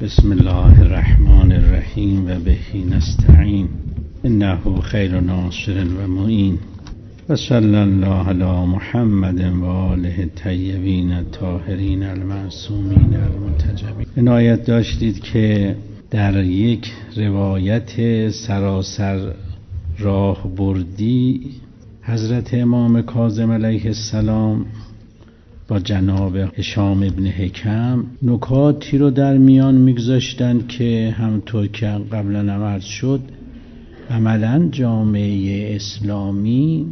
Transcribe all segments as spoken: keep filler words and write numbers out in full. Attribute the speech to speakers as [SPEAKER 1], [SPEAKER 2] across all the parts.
[SPEAKER 1] بسم الله الرحمن الرحیم و بهی نستعین انه خیر ناصر و معین و صلی الله علی محمد و آله الطیبین الطاهرین المعصومین المنتجبین. عنایت داشتید که در یک روایت سراسر راه بردی حضرت امام کاظم علیه السلام با جناب هشام ابن حکم نکاتی رو در میان میگذاشتن که همطور که قبلا عرض شد عملا جامعه اسلامی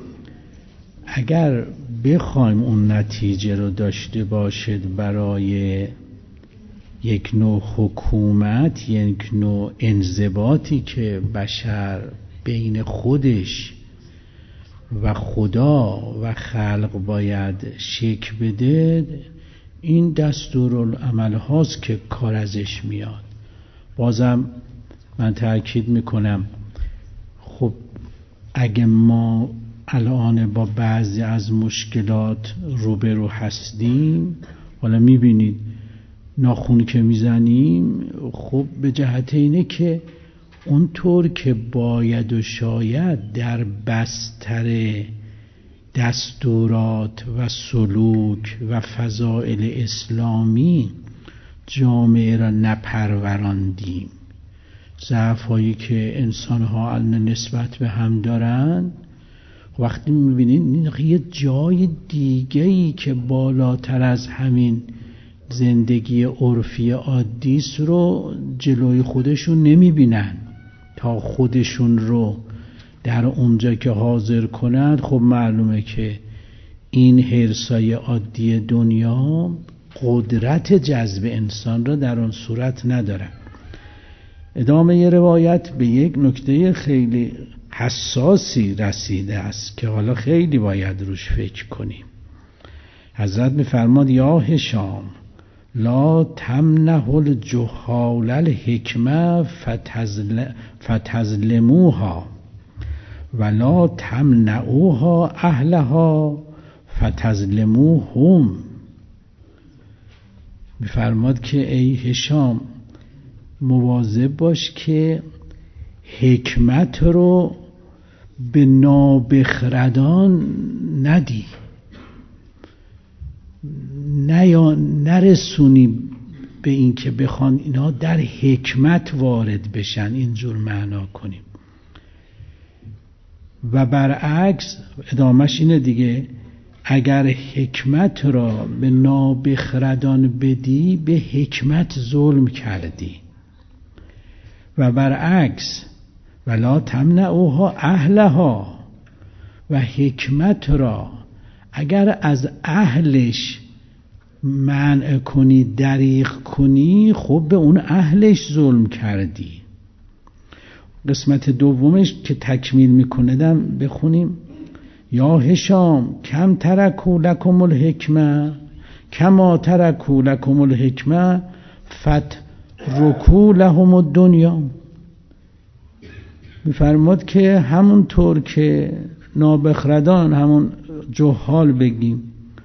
[SPEAKER 1] اگر بخوایم اون نتیجه رو داشته باشد برای یک نوع حکومت، یک نوع انضباطی که بشر بین خودش و خدا و خلق باید شکل بده، این دستورالعمل هاست که کار ازش میاد. بازم من تأکید میکنم، خب اگه ما الان با بعضی از مشکلات روبرو هستیم، حالا میبینید ناخون که میزنیم، خب به جهت اینه که اونطور که باید و شاید در بستر دستورات و سلوک و فضائل اسلامی جامعه را نپروراندیم. ضعف‌هایی که انسان‌ها نسبت به هم دارن، وقتی می‌بینید یه جای دیگه‌ای که بالاتر از همین زندگی عرفی عادیست رو جلوی خودشون نمی‌بینن تا خودشون رو در اونجا که حاضر کنند. خب معلومه که این حرصای عادی دنیا قدرت جذب انسان را در اون صورت ندارن. ادامه ی روایت به یک نکته خیلی حساسی رسیده است که حالا خیلی باید روش فکر کنیم. حضرت می‌فرماد یا هشام لا تمنح الجهال الحکمه فتظل فتظلموها ولا تمنعوها اهلها فتظلموهم. می‌فرماد که ای هشام مواظب باش که حکمت رو به نابخردان ندی، نه یا نرسونی به این که بخوان اینا در حکمت وارد بشن، اینجور معنا کنیم. و برعکس ادامهش اینه دیگه، اگر حکمت را به نابخردان بدی به حکمت ظلم کردی. و برعکس ولا تمنعوها اهلها، و حکمت را اگر از اهلش منع کنی، دریغ کنی، خب به اون اهلش ظلم کردی. قسمت دومش که تکمیل میکنه بخونیم یا هشام کم ترکوا لکم الحکمه کما ترکوا لکم الحکمه فترکوا لهم الدنیا. میفرماد که همونطور که نابخردان، همون جهال بگیم،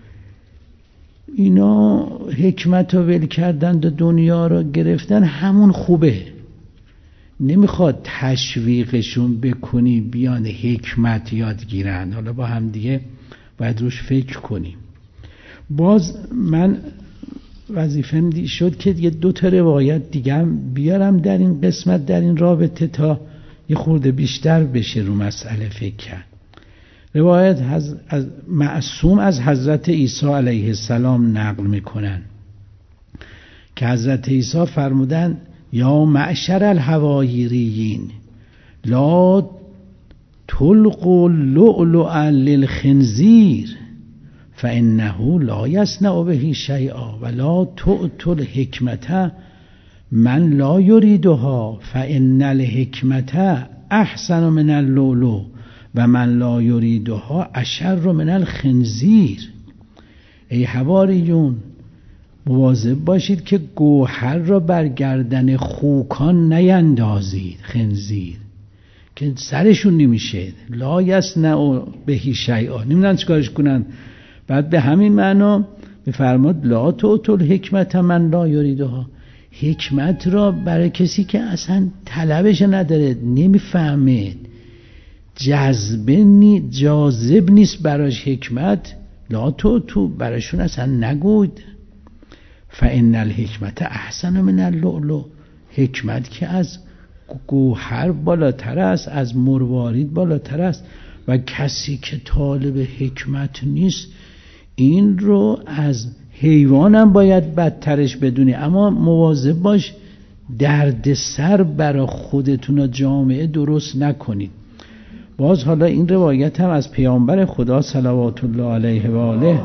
[SPEAKER 1] اینا حکمت رو ول کردند و دنیا رو گرفتن، همون خوبه. نمیخواد تشویقشون بکنی بیان حکمت یاد گیرن. حالا با هم دیگه باید روش فکر کنیم. باز من وظیفه‌م شد که یه دو تا روایت دیگه هم بیارم در این قسمت، در این رابطه، تا یه خورده بیشتر بشه رو مسئله فکر کرد. روایت از معصوم از حضرت عیسی علیه السلام نقل میکنن که حضرت عیسی فرمودن یا معشر الحوایریین لا تلقوا اللؤلؤ للخنزیر فانه لا یصنع به شیئا ولا تؤتوا الحکمة من لا یریدها فان الحکمة احسن من اللؤلؤ و من لا یریدها اشر من الخنزیر. ای حواریون مواظب باشید که گوهر را بر گردن خوکان نیندازید، خنزیر که سرشون نمیشه. لا یصنع به شیئا، نمیدونن چیکارش کنن. بعد به همین معنا میفرماد لا تؤتوا الحکمة من لا یریدها، حکمت را برای کسی که اصلا طلبش نداره، نمیفهمه، جذب نی جاذب نیست براش حکمت، لا تو تو براشون اصلا نگوید. فان الحکمت احسن من اللؤلؤ، حکمت که از گوهر بالاتر است، از مروارید بالاتر است. و کسی که طالب حکمت نیست این رو از حیوانم باید بدترش بدونی. اما مواظب باش درد سر برای خودتون و جامعه درست نکنید. باز حالا این روایت هم از پیامبر خدا صلوات الله علیه و آله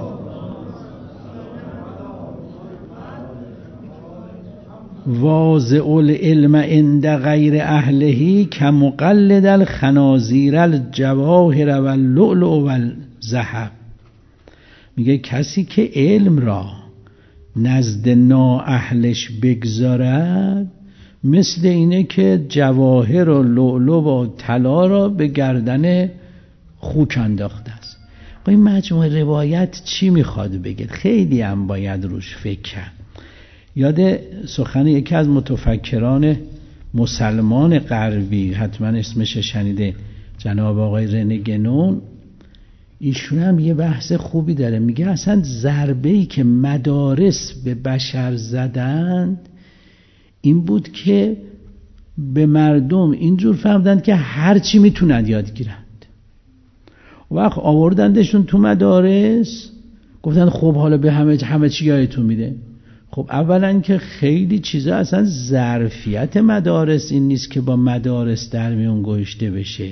[SPEAKER 1] واضع العلم عند غیر اهلهی کمقلد الخنازیر الجواهر واللؤلؤ والذهب. میگه کسی که علم را نزد نااهلش بگذارد مثل اینه که جواهر و لؤلؤ و طلا را به گردن خوک انداخته است. با این مجموعه روایت چی میخواد بگه؟ خیلی هم باید روش فکر کرد. یاد سخن یکی از متفکران مسلمان غربی، حتما اسمش شنیده، جناب آقای رنه گنون، ایشون هم یه بحث خوبی داره. میگه اصلا ضربه‌ای که مدارس به بشر زدند این بود که به مردم اینجور فهمدند که هر چی میتونند یاد گیرند. وقت آوردندشون تو مدارس، گفتند خب حالا به همه همه چی یادتون میده. خب اولا که خیلی چیزا اصلا ظرفیت مدارس این نیست که با مدارس در میون گذاشته بشه.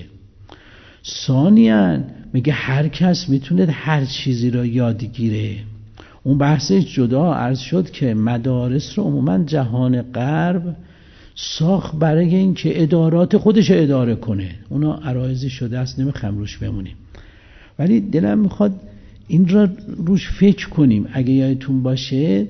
[SPEAKER 1] ثانیاً میگه هر کس میتونه هر چیزی را یاد گیره. اون بحثش جدا عرض شد که مدارس رو عموما جهان غرب ساخت برای این که ادارات خودش اداره کنه. اونا عرایضی شده است، نمیخوام روش بمونیم، ولی دلم میخواد این را روش فکر کنیم. اگه یادتون باشه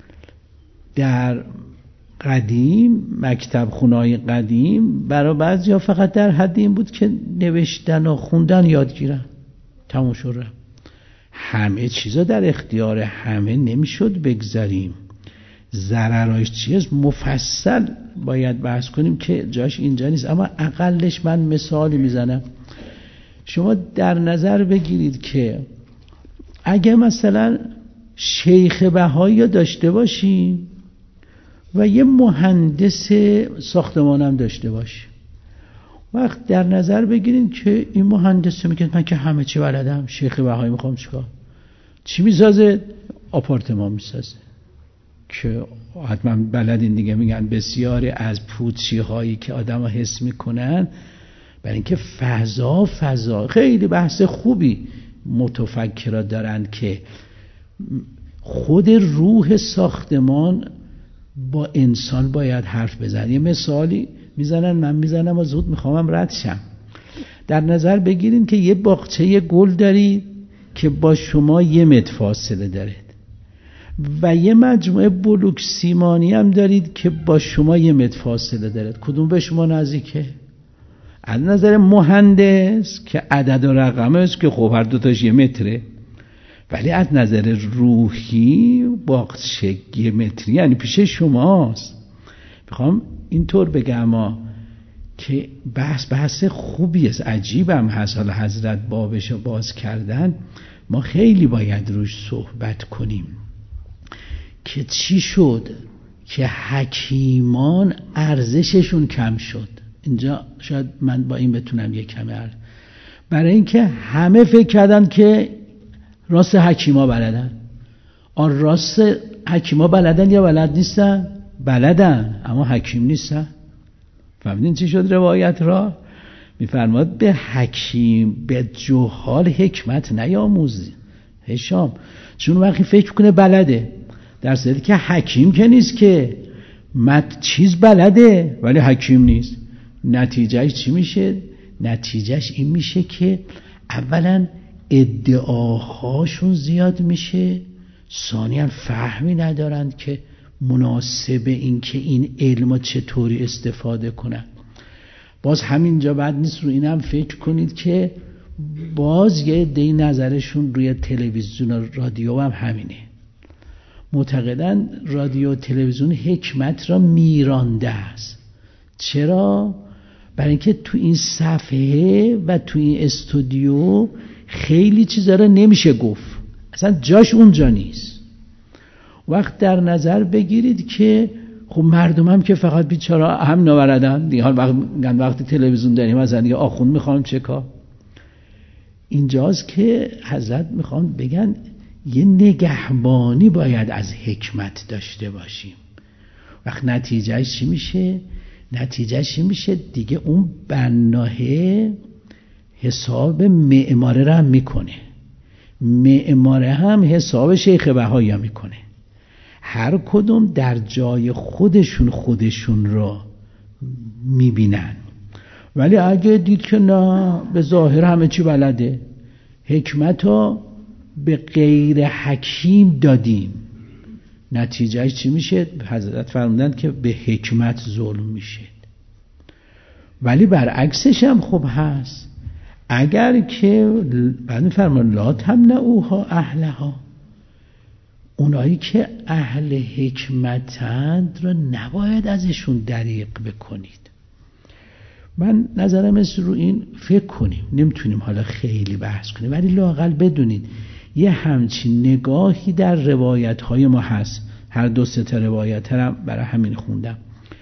[SPEAKER 1] در قدیم مکتب خونه‌های قدیم برای بعضیا فقط در حد این بود که نوشتن و خوندن یاد گیرن، تموم شد. همه چیزا در اختیار همه نمیشد بگذاریم. ضررش چیست مفصل باید بحث کنیم که جاش اینجا نیست، اما اقلش من مثالی میزنم. شما در نظر بگیرید که اگه مثلا شیخ بهایی داشته باشیم و یه مهندس ساختمان هم داشته باشیم، وقت در نظر بگیرید که این مهندس میگه من که همه چی بلدم، شیخ بهایی میخوام چیکار؟ چی میسازه؟ آپارتمان میسازه که حتما بلدین دیگه. میگن بسیاری از پوچی هایی که آدم ها حس میکنن برای اینکه فضا فضا خیلی بحث خوبی متفکرها دارن که خود روح ساختمان با انسان باید حرف بزنه. یه مثالی میزنن، من میزنم و زود میخوامم رد شم. در نظر بگیرین که یه باغچه گل دارید که با شما یه متر فاصله دارید و یه مجموعه بلوک سیمانی هم دارید که با شما یه متر فاصله دارید. کدوم به شما نزدیکه؟ از نظر مهندس که عدد و رقمه است که خب هر دوتاش یه متره، ولی از نظر روحی باغچه یه متری یعنی پیش شماست. میخوام اینطور بگم که بحث بحث خوبی است، عجیبم هست. حالا حضرت بابشو باز کردن، ما خیلی باید روش صحبت کنیم که چی شد که حکیمان ارزششون کم شد. اینجا شاید من با این بتونم یک کمی عرض، برای اینکه همه فکر کردن که راست حکیما بلدن. آن راست حکیما بلدن یا بلد نیستن؟ بلدن اما حکیم نیستن. فهمیدین چی شد؟ روایت را میفرماد به حکیم به جهال حکمت نیاموزی هشام، چون وقتی فکر کنه بلده، در صورتی که حکیم که نیست که مت چیز بلده ولی حکیم نیست. نتیجهش چی میشه؟ نتیجهش این میشه که اولا ادعاهاشون زیاد میشه، ثانیاً فهمی ندارند که مناسب این که این علم چطوری استفاده کنن. باز همینجا بعد نیست رو این هم فکر کنید که باز یه دی نظرشون روی تلویزیون و رادیو هم همینه. معتقدن رادیو و تلویزیون حکمت را میرانده است. چرا؟ برای اینکه تو این صفحه و تو این استودیو خیلی چیزا را نمیشه گفت، اصلا جاش اونجا نیست. وقت در نظر بگیرید که خب مردم هم که فقط بیچاره هم نوردن دیگه، وقت وقتی تلویزیون داریم مثلا دیگه آخوند میخوام چه کار. اینجاست که حضرت میخوان بگن یه نگهبانی باید از حکمت داشته باشیم. وقت نتیجهش چی میشه؟ نتیجهش چی میشه؟ دیگه اون بناهه حساب معماره رو هم میکنه، معماره هم حساب شیخ بهایی هم میکنه. هر کدوم در جای خودشون خودشون رو میبینن. ولی اگه دید که نه به ظاهر همه چی بلده، حکمت رو به غیر حکیم دادیم، نتیجهش چی میشه؟ حضرت فرمودند که به حکمت ظلم میشه. ولی برعکسش هم خوب هست. اگر که بعد فرمان لا تمنعوها اهلها، اونایی که اهل حکمتند رو نباید ازشون دریغ بکنید. من نظرم است رو این فکر کنیم، نمیتونیم حالا خیلی بحث کنیم، ولی لااقل بدونید یه همچین نگاهی در روایت های ما هست. هر دو سه تا روایت هم برای همین خوندم.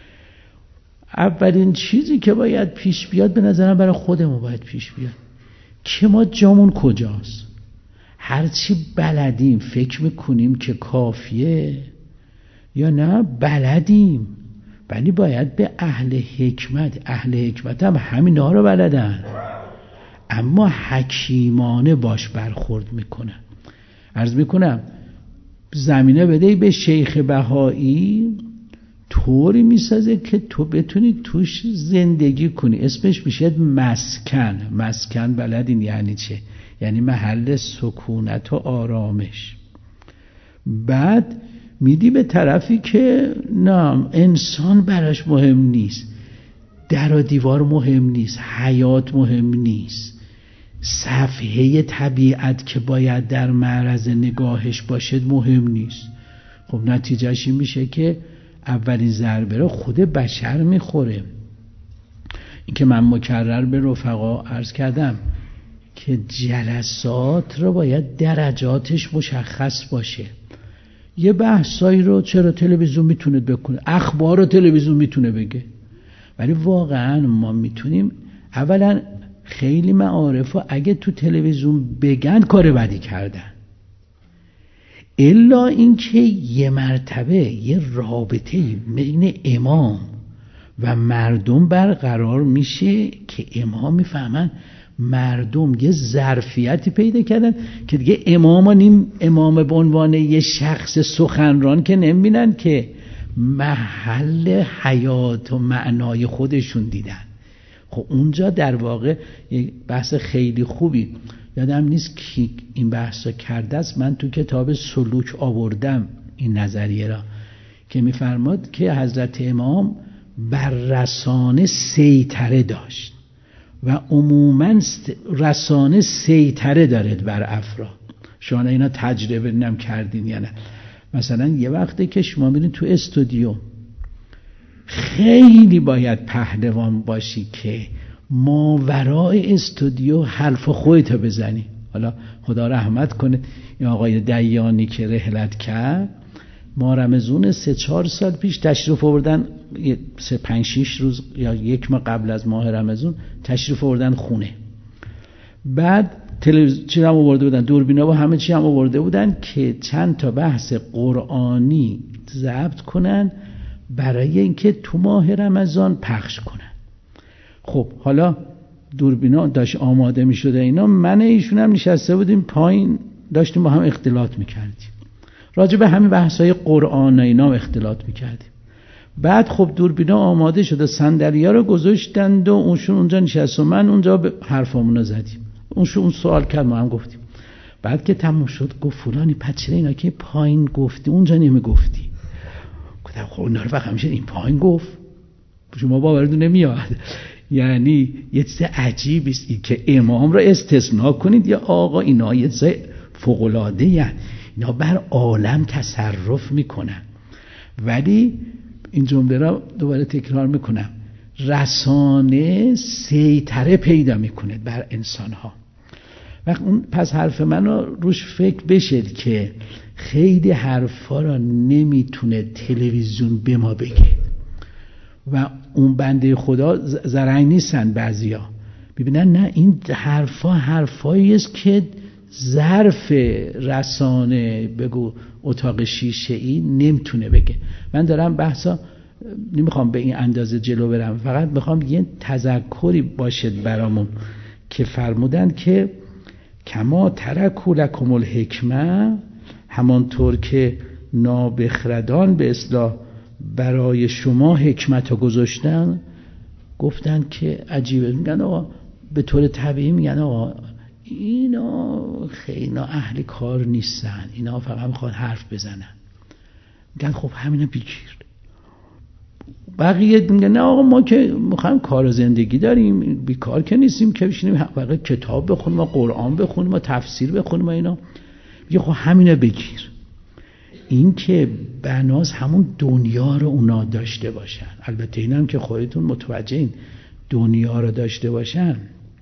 [SPEAKER 1] اولین چیزی که باید پیش بیاد به نظرم برای خودمون باید پیش بیاد که ما جامون کجاست. هرچی بلدیم فکر میکنیم که کافیه یا نه بلدیم، ولی باید به اهل حکمت، اهل حکمت هم همینا رو بلدن اما حکیمانه باش برخورد میکنن. عرض میکنم زمینه بده به شیخ بهایی طوری میسازه که تو بتونی توش زندگی کنی. اسمش میشه مسکن. مسکن بلدین یعنی چه؟ یعنی محل سکونت و آرامش. بعد میدی به طرفی که نه انسان براش مهم نیست، در و دیوار مهم نیست، حیات مهم نیست، صفحه طبیعت که باید در معرض نگاهش باشد مهم نیست. خب نتیجهش این میشه که اولین ضربه رو خود بشر میخوره. این که من مکرر به رفقا عرض کردم که جلسات رو باید درجاتش مشخص باشه. یه بحثایی رو چرا تلویزیون میتونه بکنه، اخبار رو تلویزیون میتونه بگه، ولی واقعا ما میتونیم اولا خیلی معارف رو اگه تو تلویزیون بگن کار بدی کردن، الا اینکه یه مرتبه یه رابطه بین امام و مردم برقرار میشه که امام میفهمن مردم یه ظرفیتی پیدا کردن که دیگه امام نیم امام به عنوان یه شخص سخنران که نمیبینن که محل حیات و معنای خودشون دیدن. خب اونجا در واقع یک بحث خیلی خوبی یادم نیست کی این بحث رو کرده است، من تو کتاب سلوک آوردم این نظریه را که میفرماد که حضرت امام بر رسانه سیطره داشت و عموما رسانه سیطره دارد بر افراد. شما اینا تجربه نم کردین یا نه؟ مثلا یه وقتی که شما میرین تو استودیو خیلی باید پهلوان باشی که ماورای استودیو حرف خودتو بزنی. حالا خدا رحمت کنه این آقای دیانی که رحلت کرد ما رمضان سه چهار سال پیش تشریف آوردن، سه پنج شیش روز یا یک ماه قبل از ماه رمضان تشریف آوردن خونه. بعد تلویزیون چی هم آورده بودن، دوربینا و همه چی هم آورده بودن که چند تا بحث قرآنی ضبط کنن برای اینکه تو ماه رمضان پخش کنن. خب حالا دوربینا داشت آماده می شده اینا، من ایشون هم نشسته بودیم پایین داشتیم با هم اختلاط می کردیم راجع به همین بحثای قرآن اینا اختلاط می کردیم. بعد خب دوربینا آماده شده، صندلی‌ها رو گذاشتند و اونشون اونجا نشست و من اونجا به حرفامونو زدیم. اونشون اون سوال کرد ما هم گفتیم. بعد که تموم شد گفت فلانی پس چرا اینا که پایین گفتی اونجا نمی گفتی؟ گفتم خب اونا رو فقط همیشه این پایین گفت، شما باورتون نمیاد. یعنی یه چیز عجیبی است که امام رو استثناء کنید یا آقا اینا یه چیز فوق‌العاده. یعنی اینا بر عالم تصرف میکنن. ولی این جمله را دوباره تکرار میکنم، رسانه سیطره پیدا میکنه بر انسان ها. وقت اون پس حرف من رو روش فکر بشید که خیلی حرفا را نمیتونه تلویزیون به ما بگه و اون بنده خدا زرنگ نیستن بعضیا ببینن نه این حرفا حرفایی است که ظرف رسانه بگو اتاق شیشه ای نمیتونه بگه. من دارم بحثا نمیخوام به این اندازه جلو برم، فقط میخوام یه تذکری باشد برامون که فرمودن که کما ترکوا لکم الحکمه، همانطور که نابخردان به اصلاح برای شما حکمت رو گذاشتن. گفتن که عجیبه، میگن آقا به طور طبیعی میگن آقا اینا خیلی اهل کار نیستن، اینا فقط میخوان حرف بزنن. میگن خب همینو بگیر. بقیه میگن نه آقا ما که میخوایم کار و زندگی داریم، بیکار که نیستیم که بشینیم واقعا کتاب بخونیم و قرآن بخونیم و تفسیر بخونیم و اینا. میگه خب همینو بگیر. این که بناس همون دنیا رو اونا داشته باشن، البته این هم که خودتون متوجه این دنیا رو داشته باشن،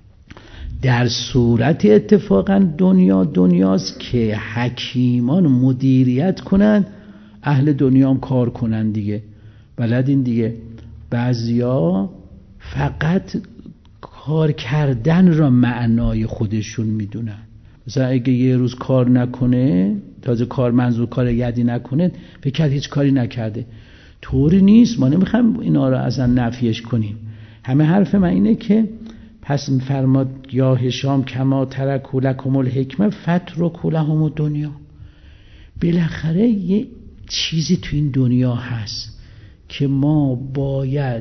[SPEAKER 1] در صورت اتفاقا دنیا دنیاست که حکیمان مدیریت کنن، اهل دنیا هم کار کنن دیگه. بلدین دیگه، بعضیا فقط کار کردن را معنای خودشون میدونن. مثلا اگه یه روز کار نکنه، تازه کار منظور کار یدی نکنه، فکر هیچ کاری نکرده. طوری نیست، ما نمیخوایم اینا رو اصلا نفیش کنیم. همه حرف من اینه که پس فرماد یا هشام کما ترکوا لکم الحکمه فترکوا لهم الدنیا. بالاخره یه چیزی تو این دنیا هست که ما باید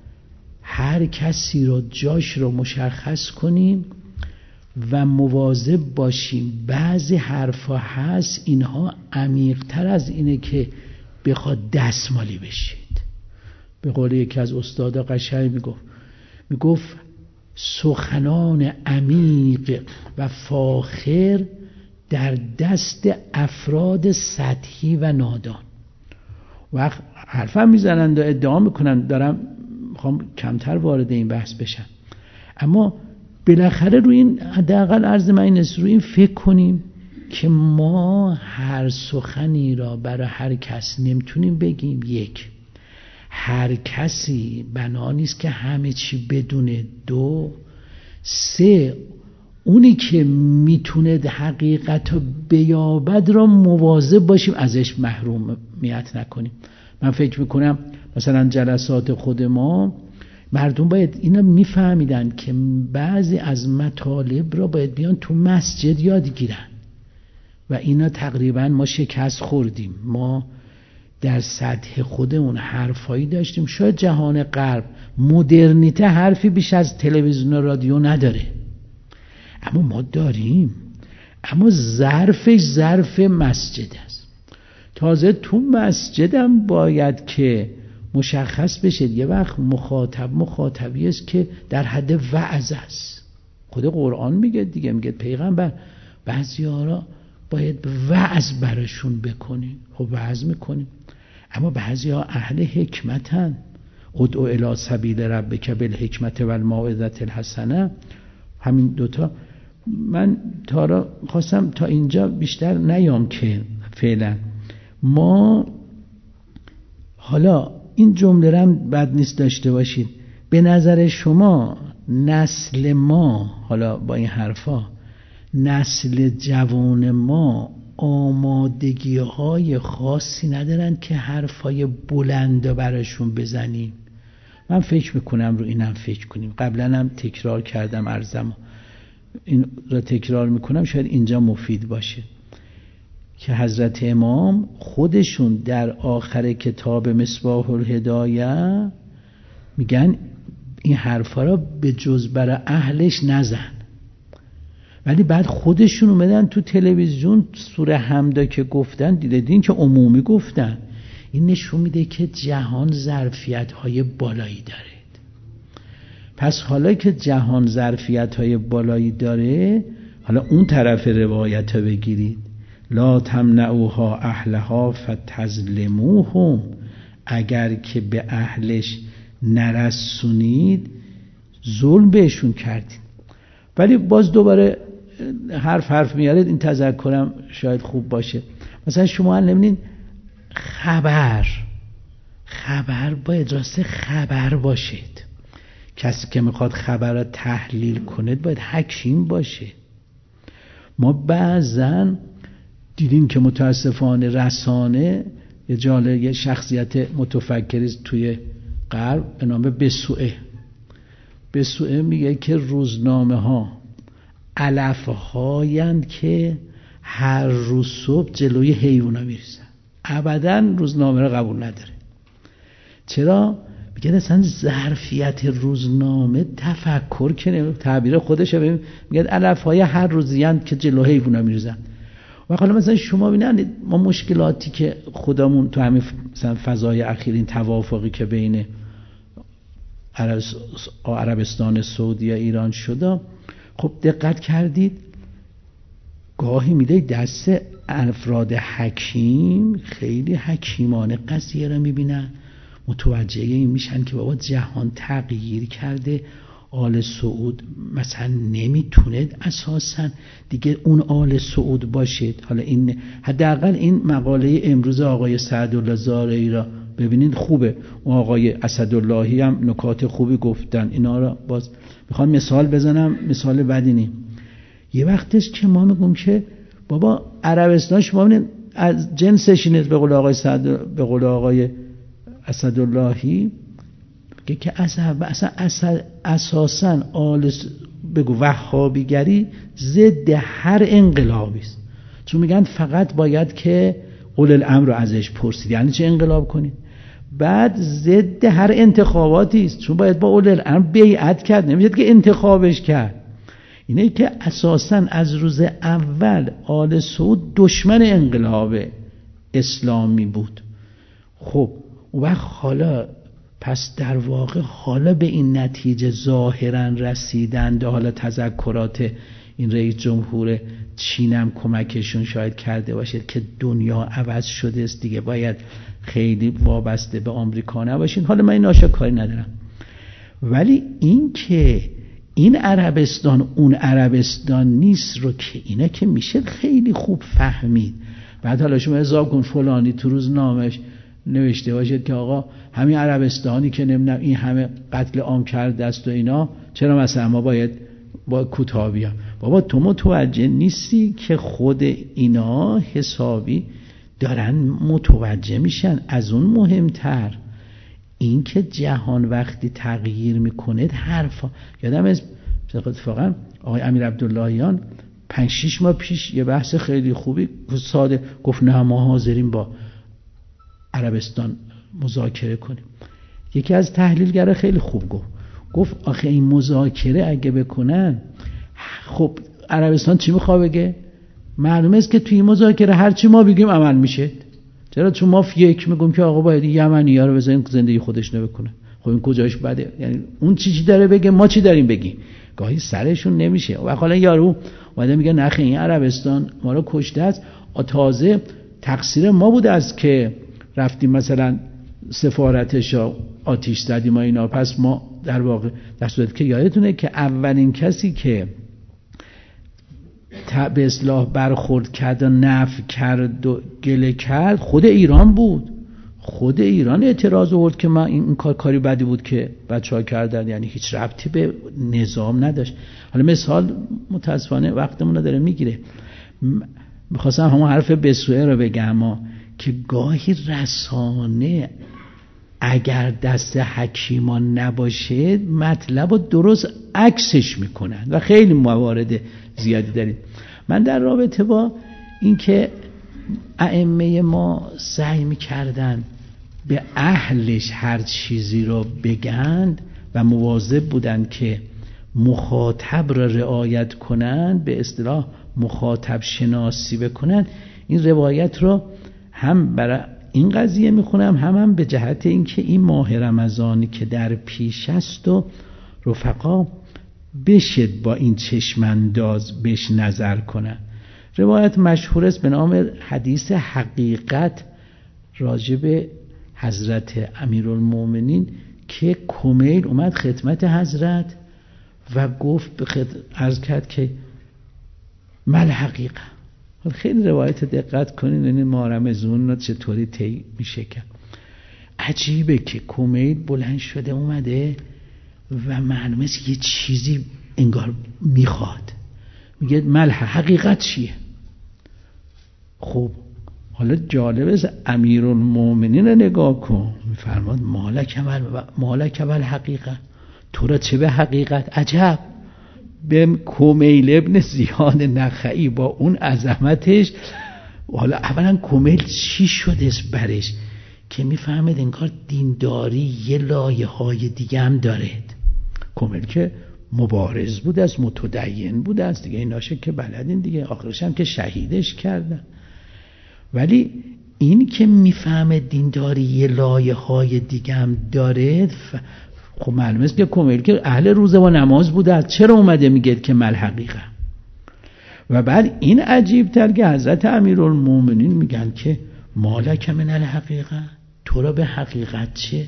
[SPEAKER 1] هر کسی رو جاش رو مشخص کنیم و مواظب باشیم. بعضی حرفا هست اینها عمیق‌تر از اینه که بخواد دستمالی بشید. به قول یکی از استادا قشنگ میگفت میگفت سخنان عمیق و فاخر در دست افراد سطحی و نادان. وقت حرفم میزنند و ادعا میکنن، دارم میخوام کمتر وارد این بحث بشم، اما بالاخره روی این حداقل عرض من این است، روی این فکر کنیم که ما هر سخنی را برای هر کس نمیتونیم بگیم. یک، هر کسی بنا نیست که همه چی بدونه. دو، سه، اونی که میتونه حقیقت رو بیابد را مواظب باشیم ازش محرومیت نکنیم. من فکر میکنم مثلا جلسات خود ما مردم باید اینا میفهمیدن که بعضی از مطالب را باید بیان تو مسجد یاد گیرن و اینا تقریبا ما شکست خوردیم. ما در سطح خودمون حرفایی داشتیم، شاید جهان غرب مدرنیته حرفی بیش از تلویزیون و رادیو نداره، اما ما داریم. اما ظرفش ظرف مسجد است. تازه تو مسجدم باید که مشخص بشه یه وقت مخاطب مخاطبی است که در حد وعظ است. خود قرآن میگه دیگه، میگه پیغمبر بعضی‌ها را باید وعظ براشون بکنی. خب وعظ میکنیم، اما بعضی‌ها اهل حکمتن. ادعو الی سبیل ربک بالحکمت و الموعظة الحسنه. همین دوتا من تا را خواستم تا اینجا بیشتر نیام که فعلا ما حالا این جمله رو بد نیست داشته باشید. به نظر شما نسل ما، حالا با این حرفا نسل جوان ما آمادگی های خاصی ندارن که حرفای بلند براشون بزنیم؟ من فکر میکنم رو اینم فکر کنیم. قبلا هم تکرار کردم عرضم، این را تکرار میکنم شاید اینجا مفید باشه که حضرت امام خودشون در آخر کتاب مصباح الهدایه میگن این حرفا را به جز برای اهلش نزن، ولی بعد خودشون اومدن تو تلویزیون سوره حمدا که گفتن، دیدین که عمومی گفتن. این نشون میده که جهان ظرفیت های بالایی داره. پس حالا که جهان ظرفیت های بالایی داره، حالا اون طرف روایت ها بگیرید. لا تمنعوها اهلها فتظلموهم، اگر که به اهلش نرسونید ظلم بهشون کردید. ولی باز دوباره حرف حرف میارید، این تذکرم شاید خوب باشه. مثلا شما نمیدین خبر خبر باید راسته خبر باشید. کسی که میخواد خبر را تحلیل کنه باید حکیم باشه. ما بعضن دیدیم که متاسفانه رسانه یه جاله یه شخصیت متفکری توی غرب به نام بسوئه بسوئه میگه که روزنامه ها علف هایند که هر روز صبح جلوی حیونا میریزن. ابداً روزنامه رو قبول نداره. چرا؟ میگه اصلا ظرفیت روزنامه تفکر کنه. تعبیر خودشه. میگه علف های هر روزیند که جلوی حیونا میریزن. و حالا مثلا شما ببینید ما مشکلاتی که خودمون تو همین مثلا فضای اخیر، این توافقی که بین عربستان سعودی و ایران شده، خب دقت کردید گاهی میده دست افراد حکیم خیلی حکیمانه قضیه رو میبینن، متوجه این میشن که بابا جهان تغییر کرده، آل سعود مثلا نمیتونه اساسا دیگه اون آل سعود باشید. حالا این حداقل این مقاله امروز آقای سعدالله زارعی را ببینید خوبه. اون آقای اسداللهی هم نکات خوبی گفتن. اینا را باز میخوام مثال بزنم، مثال بدی نیم. یه وقتش که ما میگم که بابا عربستان شما ببینید از جنسش اینه، به قول آقای سعد به قول آقای اسداللهی که که اصلا اساساً آل بگو وهابیگری ضد هر انقلابی است. چون میگن فقط باید که اول الامر رو ازش پرسید. یعنی چه انقلاب کنید؟ بعد ضد هر انتخاباتی است، چون باید با اول الامر بیعت کرد، نمیشه که انتخابش کرد. اینه که اساساً از روز اول آل سعود دشمن انقلاب اسلامی بود. خب و حالا پس در واقع حالا به این نتیجه ظاهرا رسیدند، حالا تذکرات این رئیس جمهور چینم کمکشون شاید کرده باشه که دنیا عوض شده است دیگه، باید خیلی وابسته به آمریکا نباشین. حالا من این آشکاری ندارم، ولی این که این عربستان اون عربستان نیست رو که اینه که میشه خیلی خوب فهمید. بعد حالا شما حساب کن فلانی تو روزنامه‌اش نوشته باشید که آقا همین عربستانی که نمیدونم این همه قتل عام کرده است و اینا، چرا مثلا ما باید با کوتاه بیام؟ بابا تو متوجه نیستی که خود اینا حسابی دارن متوجه میشن. از اون مهمتر این که جهان وقتی تغییر میکنه حرفا. یادم از اتفاقا آقای امیر عبداللهیان پنج شش ماه پیش یه بحث خیلی خوبی ساده گفت نه ما حاضریم با عربستان مذاکره کنیم. یکی از تحلیلگرا خیلی خوب گفت گفت آخه این مذاکره اگه بکنن، خب عربستان چی میخواد بگه؟ معلومه است که توی این مذاکره هر چی ما بگیم عمل میشه. چرا؟ چون ما یک میگم که آقا باید یمنی‌ها رو بزنیم زندگی خودش نبکنه. خب این کجاش بده؟ یعنی اون چی چی داره بگه، ما چی داریم بگیم؟ گاهی سرشون نمیشه. و حالا یارو اومده میگه نخ این عربستان ما رو کشته است، تازه تقصیر ما بوده است که رفتیم مثلا سفارتش رو آتیش زدیم و اینا. پس ما در واقع در صورتی که یادتونه که اولین کسی که به اصلاح برخورد کرد و نفی کرد و گله کرد خود ایران بود. خود ایران اعتراض آورد که من این کار کاری بدی بود که بچه‌ها کردن، یعنی هیچ ربطی به نظام نداشت. حالا مثال متاسفانه وقتمون رو داره میگیره. می‌خواستم همون حرف بسوئه رو بگم، اما که گاهی رسانه اگر دست حکیمان نباشه مطلب رو درست عکسش میکنن و خیلی موارد زیادی دارید. من در رابطه با این که ائمه ما سعی میکردن به اهلش هر چیزی رو بگند و مواظب بودن که مخاطب را رعایت کنند، به اصطلاح مخاطب شناسی بکنن، این روایت رو هم برای این قضیه میخونم، هم هم به جهت اینکه این ماه رمضانی که در پیش است و رفقا بشد با این چشمانداز بهش نظر کنن. روایت مشهور است به نام حدیث حقیقت راجب حضرت امیرالمومنین که کمیل اومد خدمت حضرت و گفت به خد... عرض کرد که مل حقیقه. خیلی روایت دقت کنین این مارمزون چطوری طی میشه کرد. عجیبه که کمیل بلند شده اومده و معلومه یه چیزی انگار میخواد، میگه مل حقیقت چیه؟ خب حالا جالب است امیرالمومنین رو نگاه کن، میفرماد مالک اول مالک اول حقیقت، تو را چه به حقیقت؟ عجب. به کمیل ابن زیاد نخعی با اون عظمتش، حالا اولا کمیل چی شده برش که میفهمد انگار دینداری یه لایه های دیگه هم داره. کمیل که مبارز بود، از متدین بود، از دیگه ایناشه که بلدین دیگه، آخرش هم که شهیدش کردن. ولی این که میفهمه دینداری یه لایه های دیگه هم داره، خب معلومه است که کمیل که اهل روزه و نماز بوده، چرا اومده میگه که مل حقیقه؟ و بعد این عجیب تر که حضرت امیرالمومنین میگن که مالک من الحقیقه، تو را به حقیقت چه؟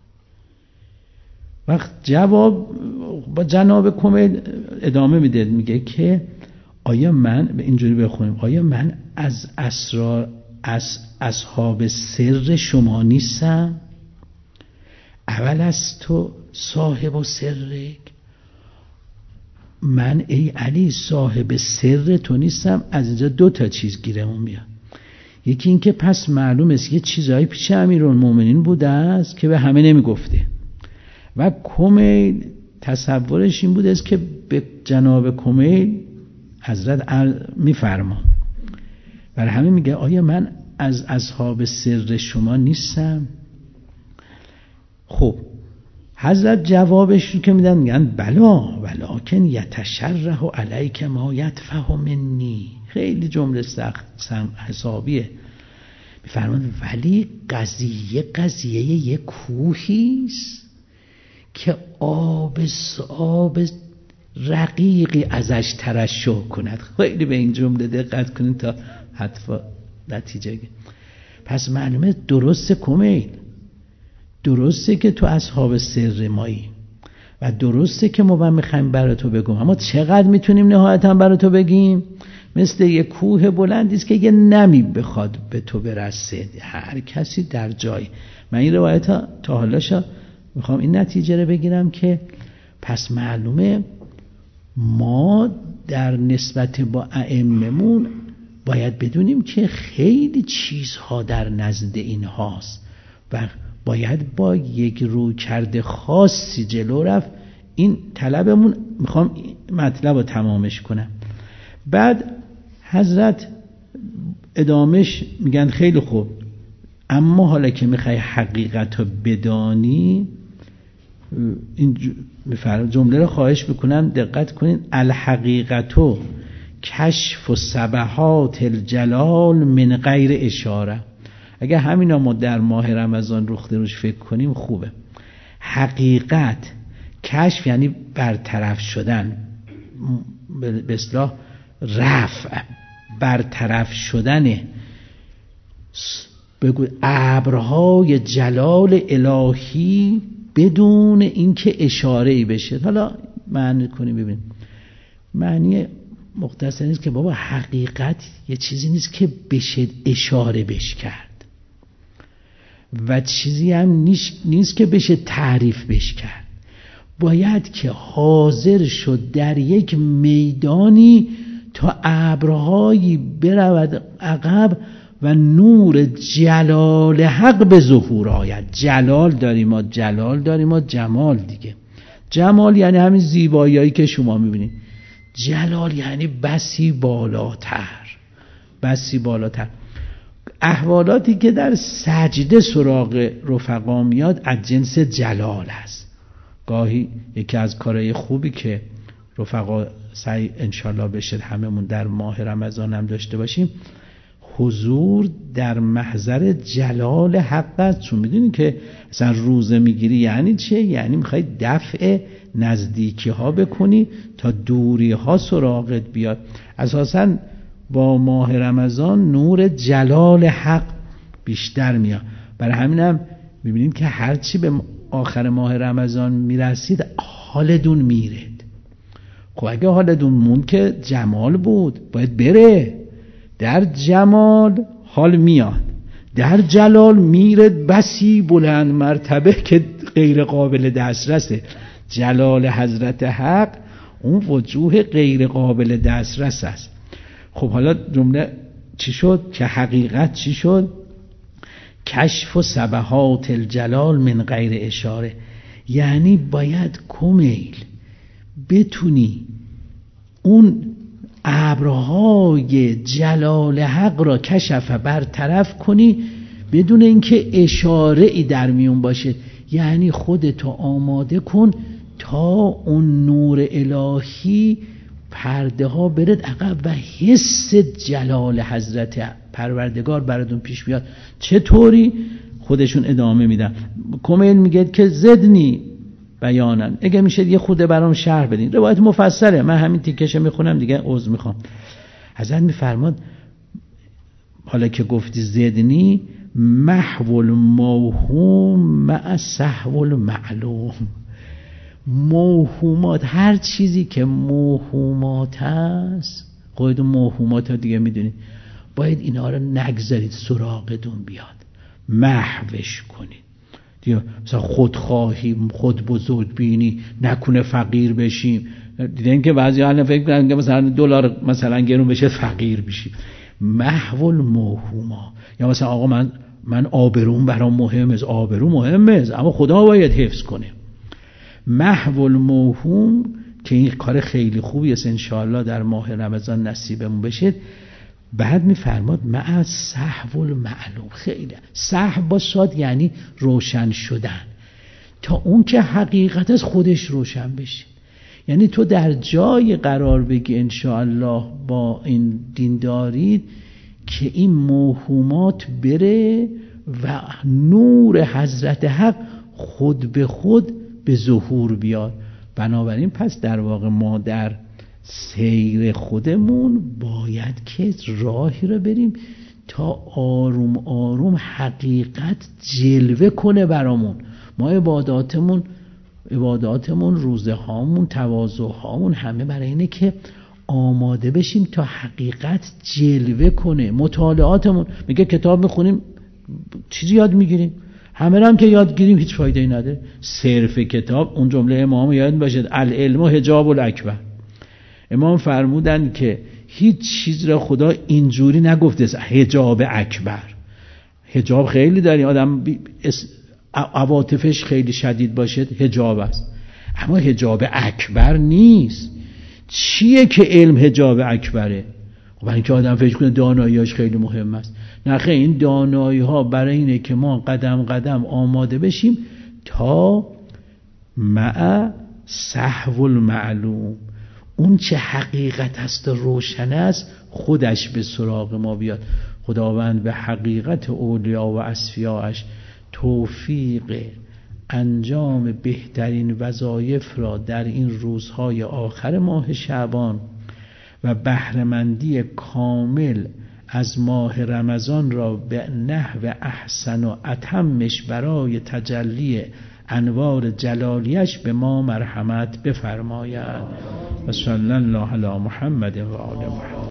[SPEAKER 1] وقت جواب با جناب کمیل ادامه میده، میگه که آیا من به اینجوری بخونیم، آیا من از اسرار از اصحاب سر شما نیستم؟ اول از تو صاحب و سرک، من ای علی صاحب سر تو نیستم. از اینجا دو تا چیز گیرمون میاد. یکی این که پس معلوم است یه چیزایی پیش امیرالمومنین بوده است که به همه نمیگفته و کمیل تصورش این بوده است که به جناب کمیل حضرت میفرما، برای همه میگه آیا من از اصحاب سر شما نیستم؟ خب حضرت جوابش رو که میدن میگن بلا ولکن یتشرح علیک ما یدفع منی. خیلی جمله سخت حسابیه. میفرمان ولی قضیه قضیه یک کوهیست که آب آب رقیقی ازش ترشح کند. خیلی به این جمله دقت کنین تا حتما نتیجه گه. پس معلومه درسته کمیل، درسته که تو اصحاب سر مایی و درسته که ما میخوایم برای تو بگم، اما چقدر میتونیم نهایتا برای تو بگیم؟ مثل یه کوه بلندی است که یه نمی بخواد به تو برسه، هر کسی در جای. من این روایت ها تا حالاشا میخوام این نتیجه رو بگیرم که پس معلومه ما در نسبت با ائممون باید بدونیم که خیلی چیزها در نزد این هاست و باید با یک رویکرد خاصی جلو رفت. این طلبمون، میخوام مطلب رو تمامش کنم. بعد حضرت ادامش میگن خیلی خوب، اما حالا که میخوای حقیقت رو بدانی، این جمله رو خواهش میکنم دقت کنین، الحقیقتو کشف و سبحات الجلال من غیر اشاره. اگه همینا ما در ماه رمضان رخته روش فکر کنیم خوبه. حقیقت، کشف یعنی برطرف شدن، به اصطلاح رفع، برطرف شدن بگو ابرهای جلال الهی بدون اینکه اشاره‌ای بشه. حالا معنی کنیم ببین. معنی مختصر نیست که بابا حقیقت یه چیزی نیست که بشه اشاره بش کرد و چیزی هم نیست که بشه تعریف بش کرد. باید که حاضر شد در یک میدانی تا ابرهایی برود عقب و نور جلال حق به ظهور آید. جلال داریم ما، جلال داریم ما، جمال دیگه. جمال یعنی همین زیبایی‌هایی که شما می‌بینید. جلال یعنی بسی بالاتر، بسی بالاتر. احوالاتی که در سجده سراغ رفقا میاد از جنس جلال است. گاهی یکی از کارهای خوبی که رفقا سعی انشالله بشه هممون در ماه رمضان هم داشته باشیم، حضور در محضر جلال حق است. چون میدونی که اصلا روزه میگیری یعنی چه؟ یعنی میخوای دفع نزدیکی ها بکنی تا دوری ها سراغت بیاد. اساسا با ماه رمضان نور جلال حق بیشتر میاد. برای همینم میبینیم که هرچی به آخر ماه رمضان میرسید حالتون میرد. خب اگه حالتون موند که جمال بود، باید بره. در جمال حال میاد، در جلال میرد بسی بلند مرتبه که غیر قابل دسترسه. جلال حضرت حق اون وجوه غیر قابل دسترس است. خب حالا جمله چی شد که حقیقت چی شد؟ کشف و سبحات الجلال من غیر اشاره. یعنی باید کمیل بتونی اون ابرهای جلال حق را کشف برطرف کنی بدون اینکه اشاره ای در میون باشه. یعنی خودتو آماده کن تا اون نور الهی پرده ها برد عقب و حس جلال حضرت پروردگار براتون پیش بیاد. چطوری؟ خودشون ادامه میدن. کمیل میگه که زدنی بیانن، اگه میشه یه خوده برام شرح بدین. روایت مفصله، من همین تیکشه میخونم دیگه، عذر میخوام. حضرت میفرماد حالا که گفتی زدنی، محو الموهوم مع سهو المعلوم. موهومات، هر چیزی که موهومات هست، خودتون موهومات ها دیگه میدونید، باید اینا رو نگذارید سراغتون بیاد، محوش کنید. دیگه مثلا خودخواهی، خود بزرگ بینی، نکنه فقیر بشیم. دیدین که بعضی ها فکر می‌کنن که مثلا دلار مثلا گرون بشه فقیر بشیم. محو الموهوما. یا مثلا آقا من من آبروم برام مهمه، آبرو مهمه اما خدا باید حفظ کنه. محو الموهوم که این کار خیلی خوبی است، انشاءالله در ماه رمضان نصیبمون بشه. بعد میفرماد مع سهو المعلوم. خیلی سهو با صاد یعنی روشن شدن، تا اون که حقیقت از خودش روشن بشه. یعنی تو در جای قرار بگی انشاءالله با این دینداری که این موهومات بره و نور حضرت حق خود به خود به ظهور بیاد. بنابراین پس در واقع ما در سیر خودمون باید که راهی رو بریم تا آروم آروم حقیقت جلوه کنه برامون. ما عباداتمون عباداتمون روزه هامون، تواضع هامون همه برای اینه که آماده بشیم تا حقیقت جلوه کنه. مطالعاتمون میگه کتاب میخونیم چیزی یاد میگیریم، همه هم که یاد گیریم هیچ فایده ای نداره. صرف کتاب، اون جمله امام یاد باشه العلم حجاب الاکبر. امام فرمودن که هیچ چیز را خدا اینجوری نگفته حجاب اکبر. حجاب خیلی داریم، آدم عواطفش خیلی شدید باشه حجاب است، اما حجاب اکبر نیست. چیه که علم حجاب اکبره؟ برای اینکه آدم فکر کنه دانایی‌هاش خیلی مهم است. نه خیلی، این دانایی‌ها برای اینه که ما قدم قدم آماده بشیم تا مع سهو المعلوم، اون چه حقیقت است و روشن است خودش به سراغ ما بیاد. خداوند به حقیقت اولیا و اصفیاءش توفیق انجام بهترین وظایف را در این روزهای آخر ماه شعبان و بهره‌مندی کامل از ماه رمضان را به نحو احسن و اتمش برای تجلی انوار جلالیش به ما مرحمت بفرماید. و صلی الله علی محمد و آل محمد.